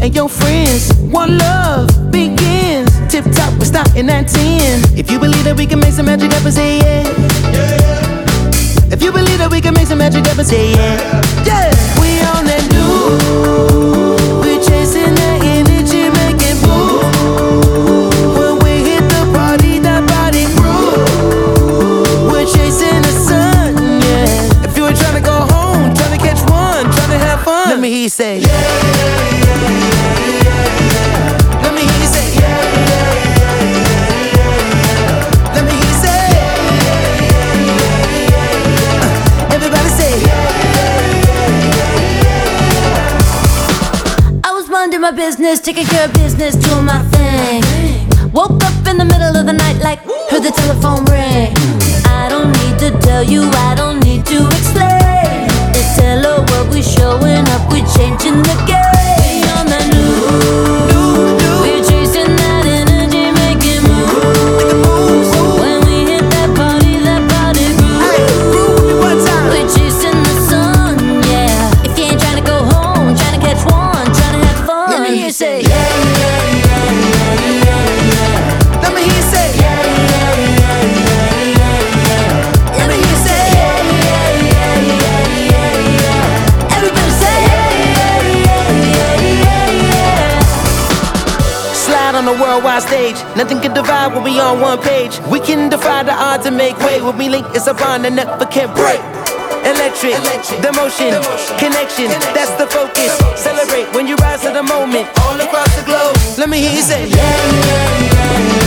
and your friends. One love begins. Tip top, we're starting at 10. If you believe that we can make some magic happen, say yeah. If you believe that we can make some magic happen, say yeah. Yeah, we on that new. We're chasing that energy, making moves. When we hit the party, that body groove. We're chasing the sun, yeah. If you ain't trying to go home, trying to catch one, trying to have fun, let me hear you say yeah. Let me hear you say yeah. Let me hear you say everybody say I was minding my business, taking care of business, doing my thing. Woke up in the middle of the night like, heard the telephone ring. I don't need to tell you, I don't need to explain. It's hello, what we showing up, we changing the game. We on the new, we're chasing that energy, making moves. When we hit that body groove. We're chasing the sun, yeah. If you ain't trying to go home, trying to catch one, trying to have fun, let me hear you say yeah. let me hear you say let me hear you say Everybody say slide on the worldwide stage. Nothing can divide when we on one page. We can defy the odds and make way. When we link, it's a bond that never can break. Electric, the motion, connection, that's the focus. Celebrate when you rise to the moment. All across the globe, let me hear you say yeah.